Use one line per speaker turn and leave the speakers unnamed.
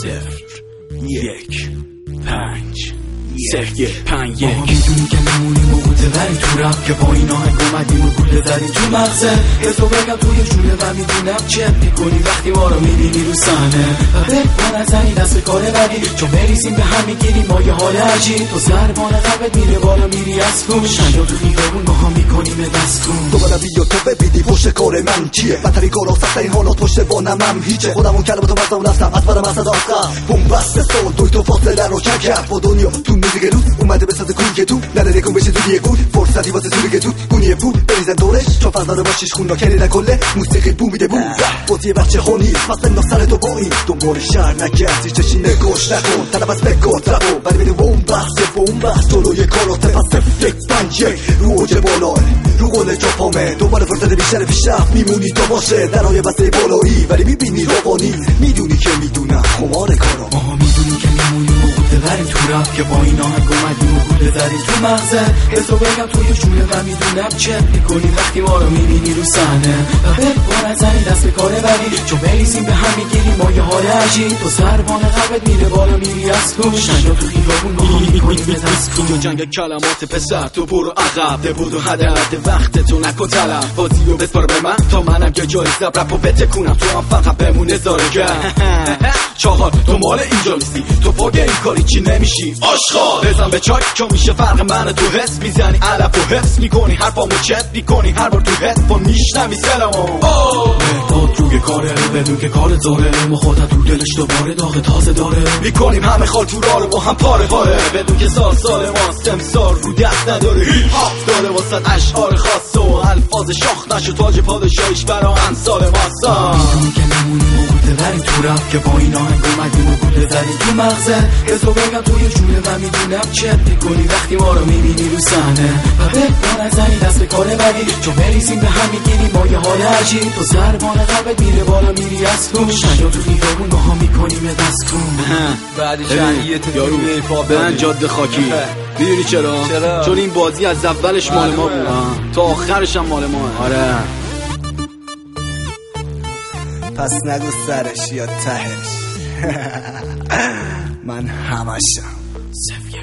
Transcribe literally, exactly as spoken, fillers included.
صفر یک پنج صفر یک پنج یک.
ما میدونی که میمونیم و قوطه وریم تو رب، که با این آهنگ اومدیم و گوله زدیم تو مغزه. یه تو بگم توی جونه و میدونم چه میکنی وقتی ما رو میبینی رو صحنه. و بگو نزنی دست به کاره بدی، چون بریزیم به هم میگیریم ما یه حال عجیب. تو ضربان قلبت میره بالا میری از خون، شنجا تو خیابون ما ها میکنیم دست کن.
دوباره بیا تو ببینی پشت کار من چیه، بدترین کارا سخت این حالات پشت بانمم هیچه. خودمون کلمه تو بستم رفتم از برم از آخر بومبست سال دوی تو فاصله رو کم کرد با دنیا. تو موزیک روز اومده به ساز کوی که تو نداره کن بشه تو یه گود فرصتی واسه تو که تو گونی بود بریزن دورش، چون فضا باشیش خون نکنی نکله موسیقی بو میده بو بازی بچه خونی مثلا ناصر تو با این دنبال شهر نکردی چشی نگوش نکن طلب از بگو ترابو بری بده بومبست بومبست جلوی کاراته پس یک پنج یک رو اوج بالا رو قول جا پامه دنبال فرصت بیشتر پیشرفت میمونی تو باشه درهای بسته بالایی ولی میبینی روانی میدونی که میدونم خمار کارا.
ما میدونی که میمونیم و قوطه وریم تو رب، که با این آهنگ اومدیم و گوله زدیم تو مغزه. یه تو بگم توی جونه و میدونم چه میکنی وقتی ما رو میبینی رو صحنه. و بگو نزنی دست به کاره بدی، چون بریزیم به هم میگیریم ما یه حال عجیب. تو ضربان قلبت میره بالا میری از خون، شنجا تو خیابون ما ها میکنیم دست کن.
تو جنگ کلمات پسر تو برو عقب، ده بود و هدرد وقت تو نکن طلب. بازی رو بسپار به من تا منم که جای زب رپ و بتکونم، تو هم فقط بمونه زارگر. چهار تو مال اینجا نیستی، تو پاگه این کاری چی نمیشی آشخال. بزن به چاک که میشه فرق من تو حس، میزنی علف و حفظ میکنی حرفامو چت میکنی هر بار تو هدفون میشنوی سلامو.
مرداد روی کاره بدون که کار داره، ما خودت تو دلش دوباره داغ تازه داره.
میکنیم همه خال تو راه رو با هم پاره پاره، بدون که سال سال ماست امسال رو دست نداره. هیپ هاپ داره واسه اشعار خاص و الفاظ شاخ نشو تاج پادشاهیش برا امثال ماسا.
میدونی که میمونیم و قوطه وریم تو رب، که با این آهنگ اومدیم و گوله زدیم تو مغزه. یه تو بگم توی جونه و میدونم چه میکنی وقتی ما رو میبینی رو صحنه. و بگو نزنی دست به کاره بدی، چون بریزیم به هم میگیریم ما یه حال عجیب. تو ضربان قلبت میره بالا میری از خون، شنجا تو خیابون ما ها میکنیم دست کن.
بعدش یه
یارو برن جاده خاکی. میدونی چرا؟ چرا؟ چون این بازی از اولش مال ما بود تا آخرش هم مال ما. آره
پس نگو سرش یا تهش من همشم.